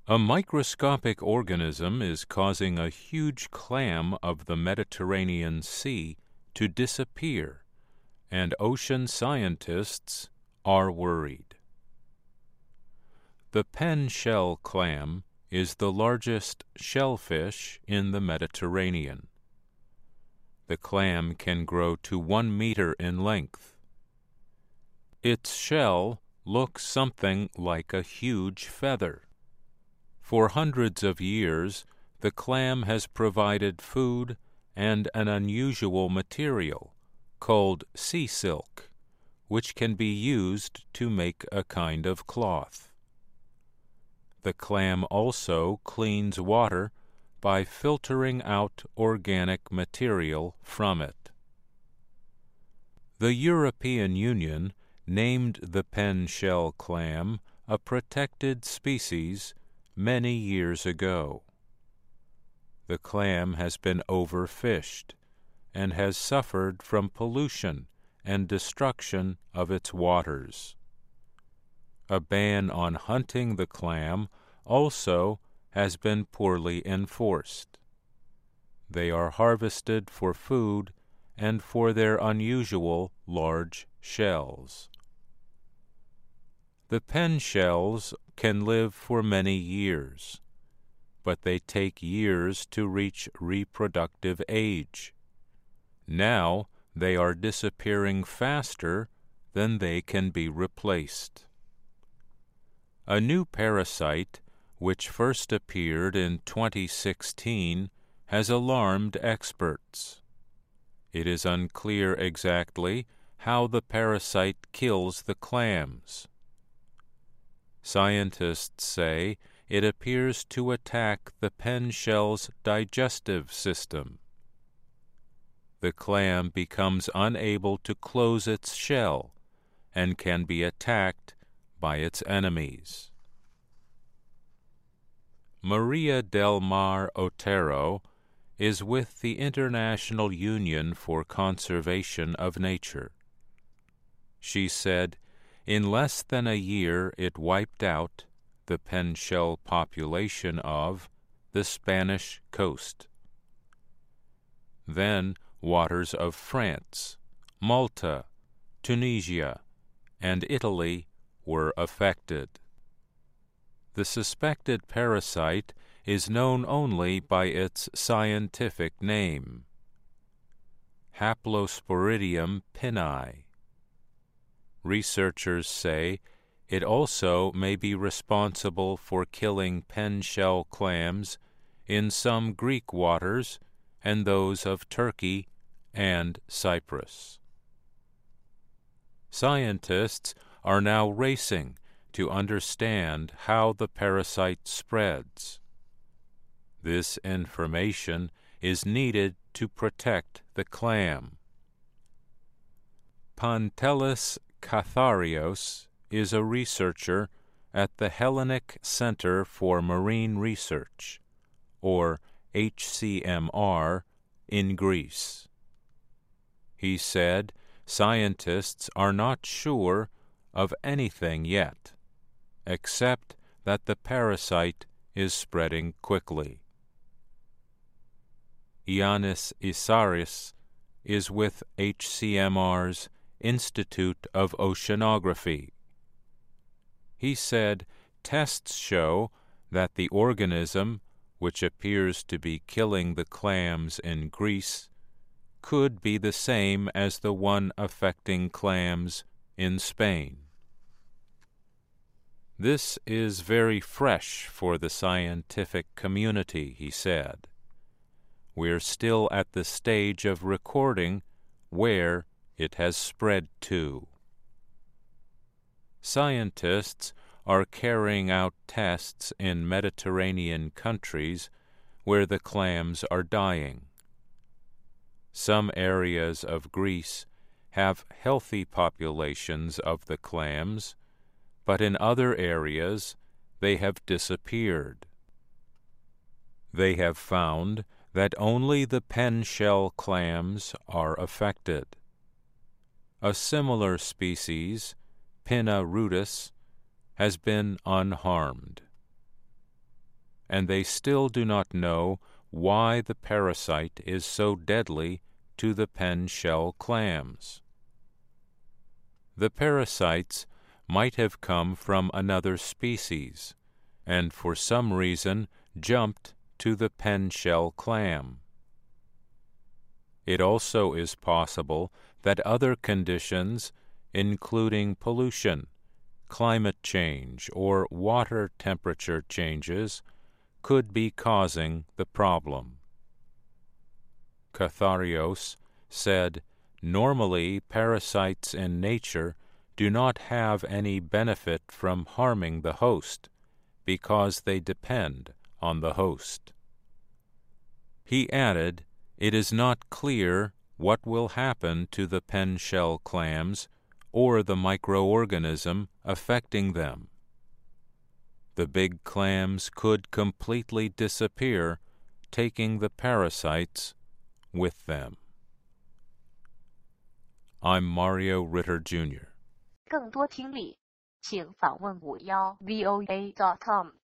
A microscopic organism is causing a huge clam of the Mediterranean Sea to disappear, and ocean scientists are worried. The pen shell clam is the largest shellfish in the Mediterranean. The clam can grow to 1 meter in length. Its shell looks something like a huge feather. For hundreds of years, the clam has provided food and an unusual material called sea silk, which can be used to make a kind of cloth. The clam also cleans water by filtering out organic material from it. The European Union named the pen shell clam a protected species many years ago. The clam has been overfished and has suffered from pollution and destruction of its waters. A ban on hunting the clam also has been poorly enforced. They are harvested for food and for their unusual large shells. The pen shells can live for many years, but they take years to reach reproductive age. Now they are disappearing faster than they can be replaced. A new parasite, which first appeared in 2016, has alarmed experts. It is unclear exactly how the parasite kills the clams. Scientists say it appears to attack the pen shell's digestive system. The clam becomes unable to close its shell and can be attacked by its enemies. Maria del Mar Otero is with the International Union for Conservation of Nature. She said, in less than a year it wiped out the pen shell population of the Spanish coast. Then waters of France, Malta, Tunisia, and Italy were affected. The suspected parasite is known only by its scientific name, Haplosporidium pinnae. Researchers say it also may be responsible for killing pen shell clams in some Greek waters and those of Turkey and Cyprus. Scientists are now racing to understand how the parasite spreads. This information is needed to protect the clam. Pantelis Katharios is a researcher at the Hellenic Center for Marine Research, or HCMR, in Greece. He said scientists are not sure of anything yet, except that the parasite is spreading quickly. Ioannis Isaris is with HCMR's Institute of Oceanography. He said tests show that the organism, which appears to be killing the clams in Greece, could be the same as the one affecting clams in Spain. This is very fresh for the scientific community, he said. We're still at the stage of recording where it has spread to. Scientists are carrying out tests in Mediterranean countries where the clams are dying. Some areas of Greece have healthy populations of the clams, but in other areas they have disappeared. They have found that only the pen shell clams are affected. A similar species, Pinna rudis, has been unharmed. and they still do not know why the parasite is so deadly to the pen shell clams. The parasites might have come from another species, and for some reason jumped to the pen shell clam. It also is possible that other conditions, including pollution, climate change, or water temperature changes, could be causing the problem. Catharios said, "Normally, parasites in nature do not have any benefit from harming the host, because they depend on the host." He added, "It is not clear what will happen to the pen shell clams or the microorganism affecting them. The big clams could completely disappear, taking the parasites with them." I'm Mario Ritter Jr. 更多听力，请访问51voa.com。